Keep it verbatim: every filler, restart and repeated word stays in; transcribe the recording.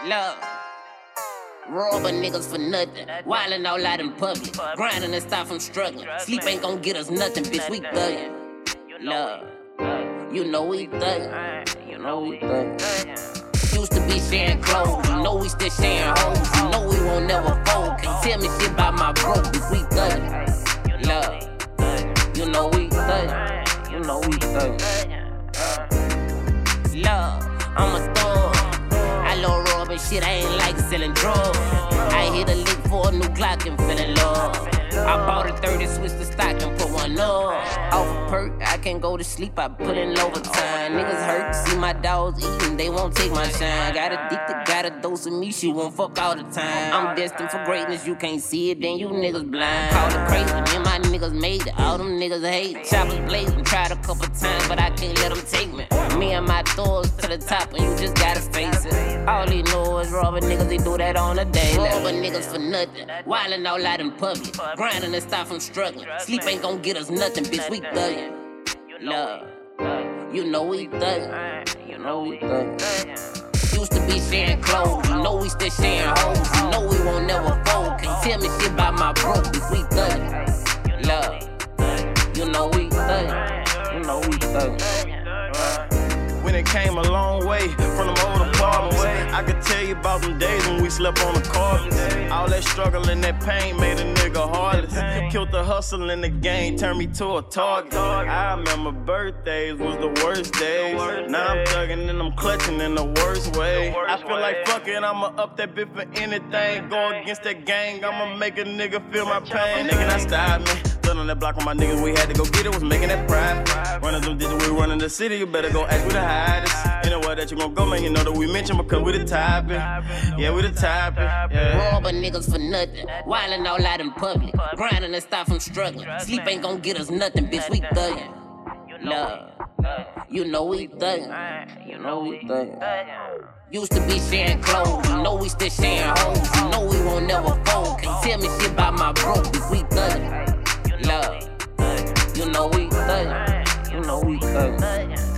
Love. Robbing niggas for nothing, wildin' all out in public, grinding and stop from struggling. Sleep ain't gon' get us nothing, bitch, we thuggin'. Love, you know we thuggin', you know we thuggin'. Used to be sharing clothes, you know we still sharing hoes. You know we won't never fold, can't tell me shit about my bro, bitch, we thuggin'. Love, you know we thuggin', you know we thuggin'. Love, I'm a thug. I love robbing shit, I ain't like selling drugs. I hit a lick for a new Glock and fell in love. I bought a thirty, switched the stock and put one up. Off a perk, I can't go to sleep, I put in overtime. Niggas hurt, see my dogs eating, they won't take my shine. Got addicted, got a dose of me, she won't fuck all the time. I'm destined for greatness, you can't see it, then you niggas blind. Call it crazy, me and my niggas made it, all them niggas hate. Choppers blazing, tried a couple times, but I can't let them take me. Me and my thoughts to the top, and you just gotta face it. All they know is robbing niggas, they do that on a daily. Robbing niggas for nothing, wildin' all out in public, grinding and stop from struggling. Sleep ain't gon' get us nothing, bitch, we thuggin'. Love, you know we thuggin', you know we thuggin'. Used to be sharing clothes, you know we still sharing hoes. You know we won't never fold, can't tell me shit about my bro, bitch, we thuggin'. Love, you know we thuggin', you know we thuggin'. When it came a long way from them old apartments, I could tell you about them days when we slept on the carpets. All that struggle and that pain made a nigga heartless. Killed the hustle in the game, turned me to a target. I remember birthdays was the worst days. Now I'm thugging and I'm clutching in the worst way. I feel like fuck it, I'ma up that bit for anything. Go against that gang, I'ma make a nigga feel my pain. Nigga, not stop me. On that block with my niggas, we had to go get it, was making that pride. Running them digits, we running the city, you better go ask we the hottest. Anywhere that you gon' go, man, you know that we mention because we the topic. Yeah, we the topic. Yeah. Robbing niggas for nothing, wildin' all out in public, grinding and stop from struggling. Sleep ain't gon' get us nothing, bitch, we thuggin'. Love, you know we thuggin', you know we thuggin'. Used to be sharing clothes, you know we still sharing hoes. You know we won't never fold, can't tell me shit about my bro, bitch, we thuggin'. Love, you know we thuggin', you know we thuggin'.